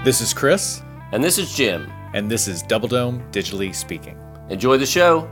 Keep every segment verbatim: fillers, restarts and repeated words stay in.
This is Chris. And this is Jim. And this is Double Dome Digitally Speaking. Enjoy the show.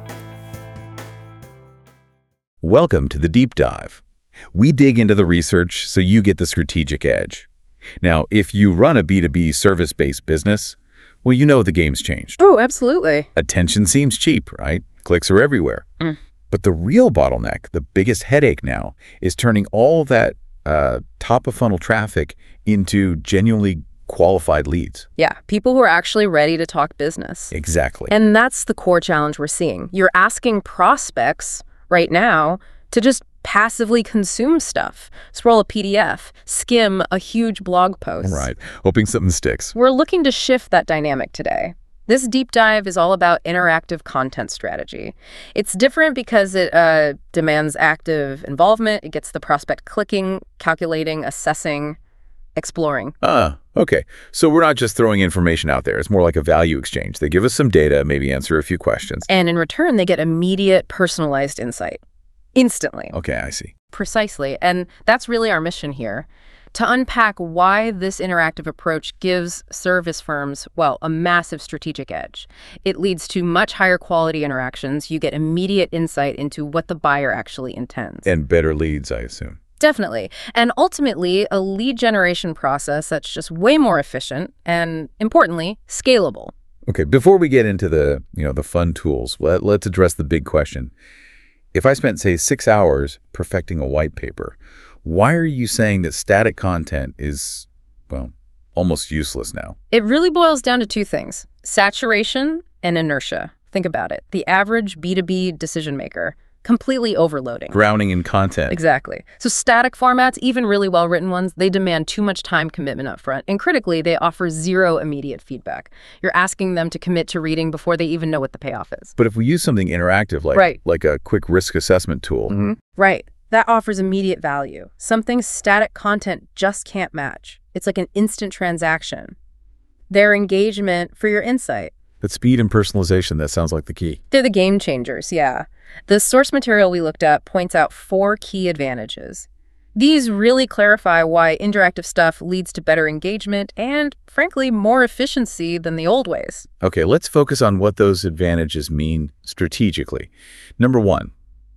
Welcome to the Deep Dive. We dig into the research so you get the strategic edge. Now, if you run a B two B service-based business, well, you know the game's changed. Oh, absolutely. Attention seems cheap, right? Clicks are everywhere. Mm. But the real bottleneck, the biggest headache now, is turning all that uh, top-of-funnel traffic into genuinely qualified leads. Yeah, people who are actually ready to talk business. Exactly. And that's the core challenge we're seeing. You're asking prospects right now to just passively consume stuff, scroll a P D F, skim a huge blog post. Right, hoping something sticks. We're looking to shift that dynamic today. This deep dive is all about interactive content strategy. It's different because it uh, demands active involvement. It gets the prospect clicking, calculating, assessing, exploring. Ah, okay. So we're not just throwing information out there. It's more like a value exchange. They give us some data, maybe answer a few questions. And in return, they get immediate, personalized insight. Instantly. Okay, I see. Precisely. And that's really our mission here. To unpack why this interactive approach gives service firms, well, a massive strategic edge. It leads to much higher quality interactions. You get immediate insight into what the buyer actually intends. And better leads, I assume. Definitely. And ultimately, a lead generation process that's just way more efficient and, importantly, scalable. Okay, before we get into the, you know, the fun tools, let, let's address the big question. If I spent, say, six hours perfecting a white paper, why are you saying that static content is, well, almost useless now? It really boils down to two things, saturation and inertia. Think about it. The average B two B decision maker, completely overloading. Drowning in content. Exactly. So static formats, even really well-written ones, they demand too much time commitment up front. And critically, they offer zero immediate feedback. You're asking them to commit to reading before they even know what the payoff is. But if we use something interactive, like, right. like a quick risk assessment tool. Mm-hmm. Right. That offers immediate value. Something static content just can't match. It's like an instant transaction. Their engagement for your insight. But speed and personalization, that sounds like the key. They're the game changers, yeah. The source material we looked at points out four key advantages. These really clarify why interactive stuff leads to better engagement and, frankly, more efficiency than the old ways. Okay, let's focus on what those advantages mean strategically. Number one,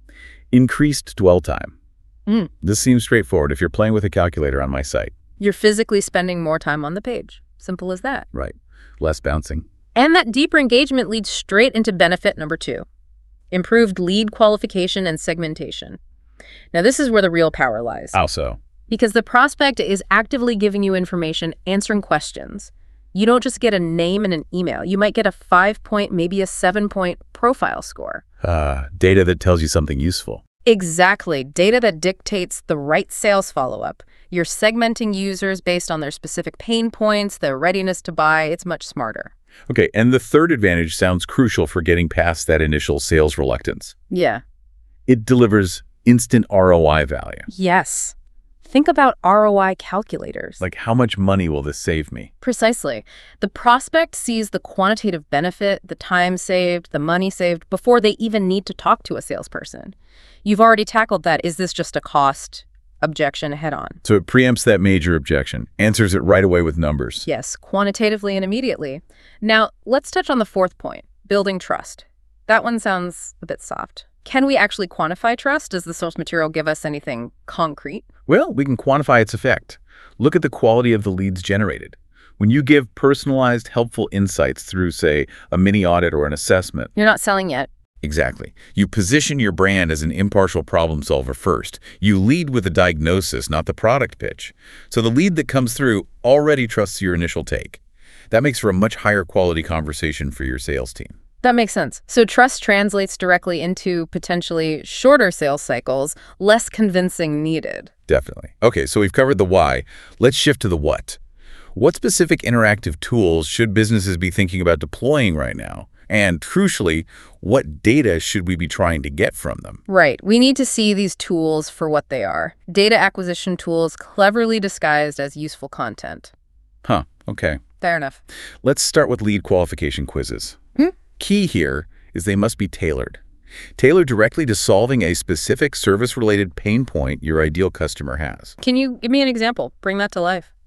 increased dwell time. Mm. This seems straightforward if you're playing with a calculator on my site. You're physically spending more time on the page. Simple as that. Right. Less bouncing. And that deeper engagement leads straight into benefit number two. Improved lead qualification and segmentation. Now, this is where the real power lies. How so? Because the prospect is actively giving you information, answering questions. You don't just get a name and an email. You might get a five-point, maybe a seven-point profile score. Uh, data that tells you something useful. Exactly. Data that dictates the right sales follow-up. You're segmenting users based on their specific pain points, their readiness to buy. It's much smarter. Okay, and the third advantage sounds crucial for getting past that initial sales reluctance. Yeah. It delivers instant R O I value. Yes. Think about R O I calculators. Like, how much money will this save me? Precisely. The prospect sees the quantitative benefit, the time saved, the money saved, before they even need to talk to a salesperson. You've already tackled that. Is this just a cost objection head on? So it preempts that major objection, answers it right away with numbers. Yes, quantitatively and immediately. Now, let's touch on the fourth point, building trust. That one sounds a bit soft. Can we actually quantify trust? Does the source material give us anything concrete? Well, we can quantify its effect. Look at the quality of the leads generated. When you give personalized, helpful insights through, say, a mini audit or an assessment. You're not selling yet. Exactly. You position your brand as an impartial problem solver first. You lead with a diagnosis, not the product pitch. So the lead that comes through already trusts your initial take. That makes for a much higher quality conversation for your sales team. That makes sense. So trust translates directly into potentially shorter sales cycles, less convincing needed. Definitely. Okay, so we've covered the why. Let's shift to the what. What specific interactive tools should businesses be thinking about deploying right now? And crucially, what data should we be trying to get from them? Right. We need to see these tools for what they are. Data acquisition tools cleverly disguised as useful content. Huh, okay. Fair enough. Let's start with lead qualification quizzes. Hmm? Key here is they must be tailored. Tailored directly to solving a specific service-related pain point your ideal customer has. Can you give me an example? Bring that to life.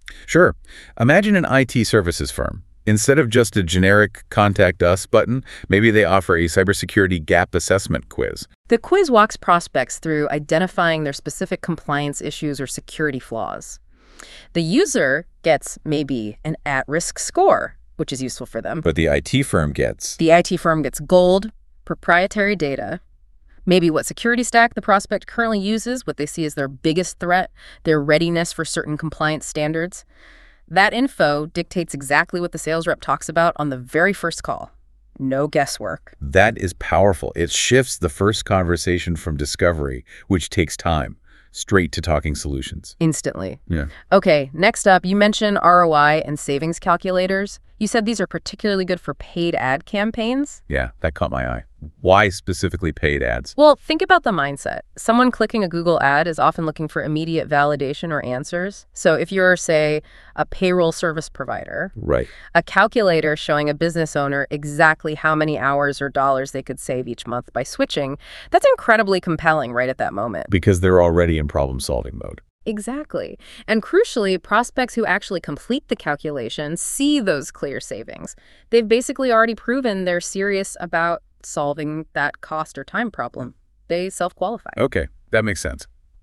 Sure. Imagine an I T services firm. Instead of just a generic Contact Us button, maybe they offer a cybersecurity gap assessment quiz. The quiz walks prospects through identifying their specific compliance issues or security flaws. The user gets maybe an at-risk score, which is useful for them. But the I T firm gets... The I T firm gets gold, proprietary data, maybe what security stack the prospect currently uses, what they see as their biggest threat, their readiness for certain compliance standards. That info dictates exactly what the sales rep talks about on the very first call. No guesswork. That is powerful. It shifts the first conversation from discovery, which takes time, straight to talking solutions. Instantly. Yeah. Okay, next up, you mentioned R O I and savings calculators. You said these are particularly good for paid ad campaigns. Yeah, that caught my eye. Why specifically paid ads? Well, think about the mindset. Someone clicking a Google ad is often looking for immediate validation or answers. So if you're, say, a payroll service provider, Right. a calculator showing a business owner exactly how many hours or dollars they could save each month by switching, that's incredibly compelling right at that moment. Because they're already in problem-solving mode. Exactly. And crucially, prospects who actually complete the calculation see those clear savings. They've basically already proven they're serious about solving that cost or time problem. They self-qualify. Okay, that makes sense.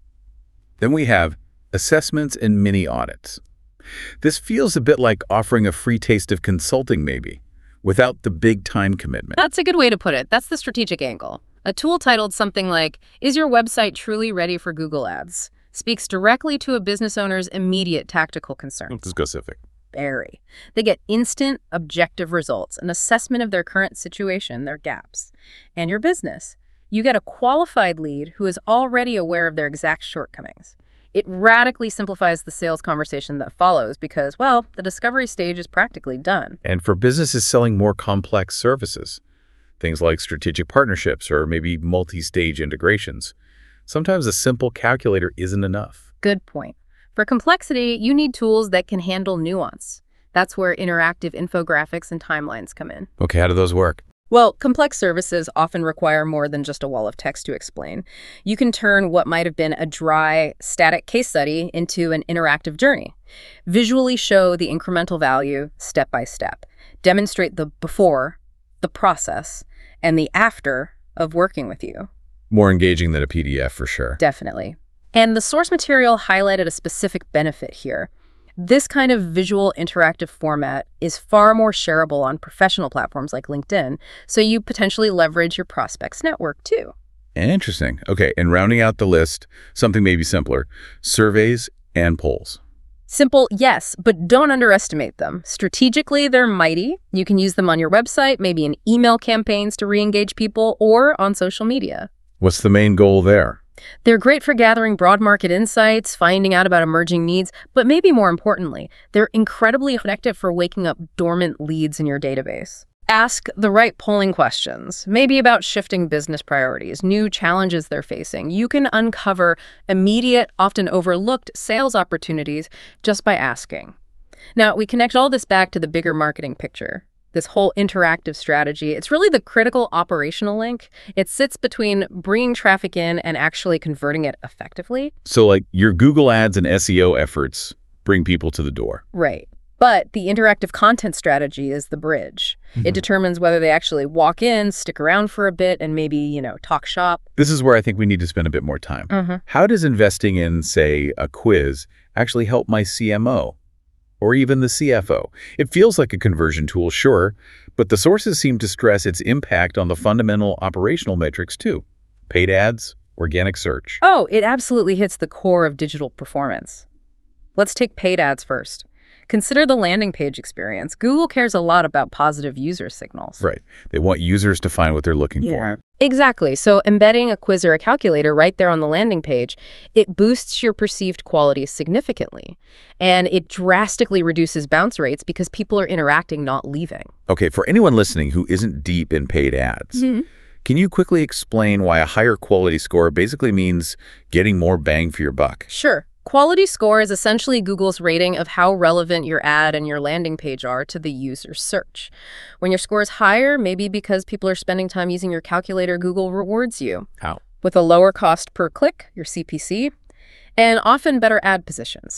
Then we have assessments and mini audits. This feels a bit like offering a free taste of consulting maybe, without the big time commitment. That's a good way to put it. That's the strategic angle. A tool titled something like, "Is your website truly ready for Google Ads?" speaks directly to a business owner's immediate tactical concerns. Specific. Very. They get instant, objective results, an assessment of their current situation, their gaps, and your business. You get a qualified lead who is already aware of their exact shortcomings. It radically simplifies the sales conversation that follows because, well, the discovery stage is practically done. And for businesses selling more complex services, things like strategic partnerships or maybe multi-stage integrations, sometimes a simple calculator isn't enough. Good point. For complexity, you need tools that can handle nuance. That's where interactive infographics and timelines come in. Okay, how do those work? Well, complex services often require more than just a wall of text to explain. You can turn what might have been a dry, static case study into an interactive journey. Visually show the incremental value step by step. Demonstrate the before, the process, and the after of working with you. More engaging than a P D F for sure. Definitely. And the source material highlighted a specific benefit here. This kind of visual interactive format is far more shareable on professional platforms like LinkedIn, so you potentially leverage your prospects' network too. Interesting. Okay, and rounding out the list, something maybe simpler, surveys and polls. Simple, yes, but don't underestimate them. Strategically, they're mighty. You can use them on your website, maybe in email campaigns to re-engage people, or on social media. What's the main goal there? They're great for gathering broad market insights, finding out about emerging needs, but maybe more importantly, they're incredibly effective for waking up dormant leads in your database. Ask the right polling questions, maybe about shifting business priorities, new challenges they're facing. You can uncover immediate, often overlooked sales opportunities just by asking. Now, we connect all this back to the bigger marketing picture. This whole interactive strategy, it's really the critical operational link. It sits between bringing traffic in and actually converting it effectively. So like your Google Ads and S E O efforts bring people to the door. Right. But the interactive content strategy is the bridge. Mm-hmm. It determines whether they actually walk in, stick around for a bit, and maybe, you know, talk shop. This is where I think we need to spend a bit more time. Mm-hmm. How does investing in, say, a quiz actually help my C M O? Or even the C F O. It feels like a conversion tool, sure, but the sources seem to stress its impact on the fundamental operational metrics too. Paid ads, organic search. Oh, it absolutely hits the core of digital performance. Let's take paid ads first. Consider the landing page experience. Google cares a lot about positive user signals. Right. They want users to find what they're looking Yeah. for. Exactly. So embedding a quiz or a calculator right there on the landing page, it boosts your perceived quality significantly. And it drastically reduces bounce rates because people are interacting, not leaving. Okay, for anyone listening who isn't deep in paid ads, Mm-hmm. can you quickly explain why a higher quality score basically means getting more bang for your buck? Sure. Quality score is essentially Google's rating of how relevant your ad and your landing page are to the user's search. When your score is higher, maybe because people are spending time using your calculator, Google rewards you. How? With a lower cost per click, your C P C, and often better ad positions.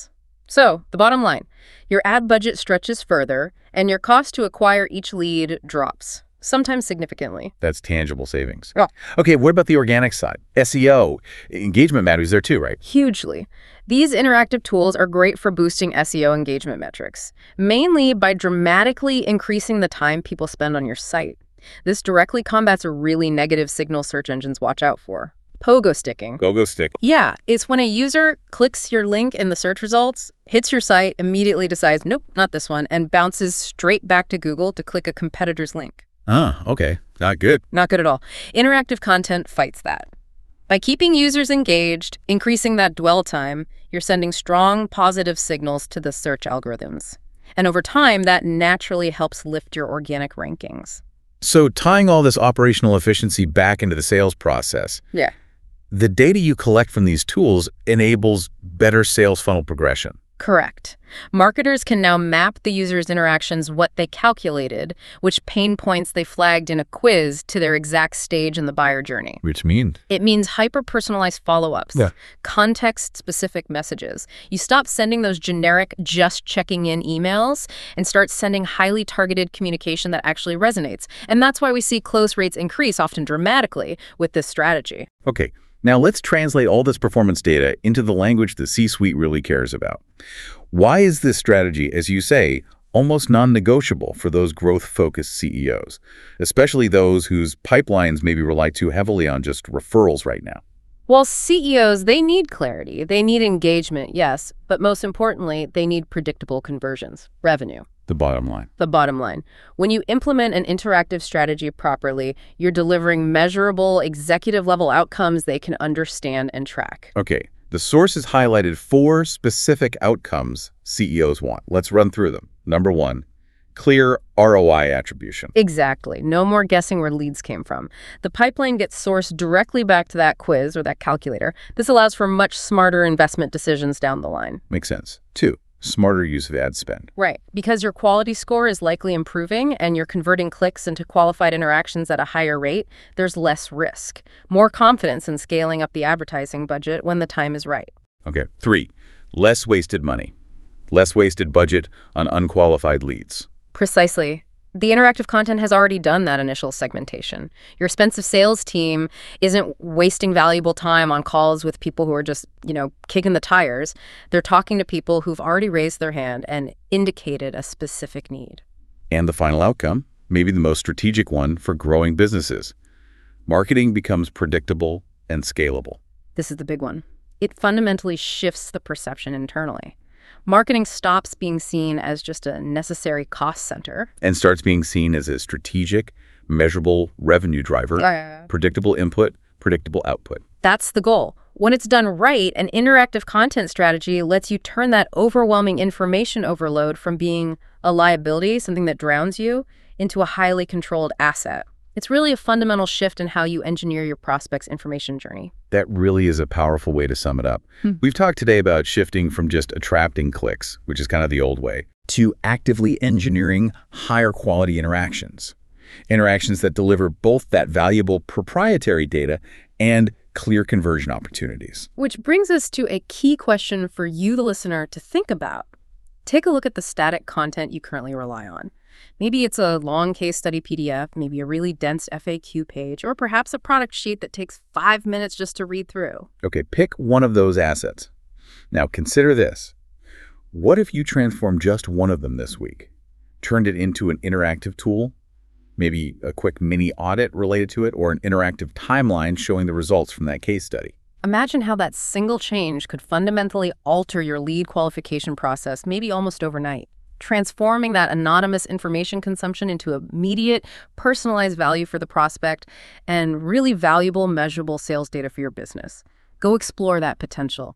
So, the bottom line, your ad budget stretches further, and your cost to acquire each lead drops, sometimes significantly. That's tangible savings. Yeah. Okay, what about the organic side? S E O, engagement matters there too, right? Hugely. These interactive tools are great for boosting S E O engagement metrics, mainly by dramatically increasing the time people spend on your site. This directly combats a really negative signal search engines watch out for: pogo sticking. Go-go stick. Yeah, it's when a user clicks your link in the search results, hits your site, immediately decides, nope, not this one, and bounces straight back to Google to click a competitor's link. Ah, okay. Not good. Not good at all. Interactive content fights that. By keeping users engaged, increasing that dwell time, you're sending strong positive signals to the search algorithms. And over time, that naturally helps lift your organic rankings. So tying all this operational efficiency back into the sales process, Yeah. the data you collect from these tools enables better sales funnel progression. Correct. Marketers can now map the user's interactions, what they calculated, which pain points they flagged in a quiz, to their exact stage in the buyer journey. Which means? It means hyper-personalized follow-ups, Yeah. context-specific messages. You stop sending those generic, just checking in emails and start sending highly targeted communication that actually resonates. And that's why we see close rates increase, often dramatically, with this strategy. Okay, now let's translate all this performance data into the language the C-suite really cares about. Why is this strategy, as you say, almost non-negotiable for those growth-focused C E Os, especially those whose pipelines maybe rely too heavily on just referrals right now? Well, C E Os, they need clarity. They need engagement, yes, but most importantly, they need predictable conversions, revenue. The bottom line. The bottom line. When you implement an interactive strategy properly, you're delivering measurable executive-level outcomes they can understand and track. Okay, the source has highlighted four specific outcomes C E Os want. Let's run through them. Number one, clear R O I attribution. Exactly. No more guessing where leads came from. The pipeline gets sourced directly back to that quiz or that calculator. This allows for much smarter investment decisions down the line. Makes sense. Two, smarter use of ad spend. Right. Because your quality score is likely improving and you're converting clicks into qualified interactions at a higher rate, there's less risk. More confidence in scaling up the advertising budget when the time is right. Okay. Three, less wasted money. Less wasted budget on unqualified leads. Precisely. The interactive content has already done that initial segmentation. Your expensive sales team isn't wasting valuable time on calls with people who are just, you know, kicking the tires. They're talking to people who've already raised their hand and indicated a specific need. And the final outcome, maybe the most strategic one for growing businesses. Marketing becomes predictable and scalable. This is the big one. It fundamentally shifts the perception internally. Marketing stops being seen as just a necessary cost center. And starts being seen as a strategic, measurable revenue driver, Uh, predictable input, predictable output. That's the goal. When it's done right, an interactive content strategy lets you turn that overwhelming information overload from being a liability, something that drowns you, into a highly controlled asset. It's really a fundamental shift in how you engineer your prospect's information journey. That really is a powerful way to sum it up. Hmm. We've talked today about shifting from just attracting clicks, which is kind of the old way, to actively engineering higher quality interactions. Interactions that deliver both that valuable proprietary data and clear conversion opportunities. Which brings us to a key question for you, the listener, to think about. Take a look at the static content you currently rely on. Maybe it's a long case study P D F, maybe a really dense F A Q page, or perhaps a product sheet that takes five minutes just to read through. Okay, pick one of those assets. Now consider this. What if you transformed just one of them this week? Turned it into an interactive tool? Maybe a quick mini audit related to it, or an interactive timeline showing the results from that case study. Imagine how that single change could fundamentally alter your lead qualification process, maybe almost overnight, transforming that anonymous information consumption into immediate, personalized value for the prospect and really valuable, measurable sales data for your business. Go explore that potential.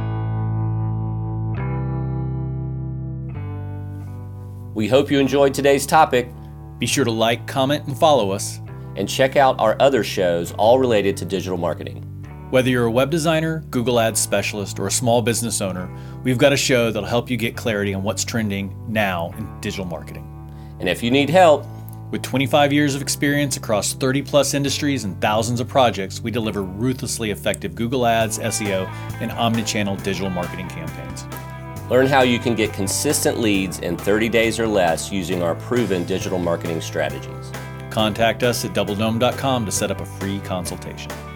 We hope you enjoyed today's topic, Be sure to like, comment, and follow us. and check out our other shows all related to digital marketing. Whether you're a web designer, Google Ads specialist, or a small business owner, we've got a show that'll help you get clarity on what's trending now in digital marketing. And if you need help, With twenty-five years of experience across thirty plus industries and thousands of projects, we deliver ruthlessly effective Google Ads, S E O, and omnichannel digital marketing campaigns. Learn how you can get consistent leads in thirty days or less using our proven digital marketing strategies. Contact us at double dome dot com to set up a free consultation.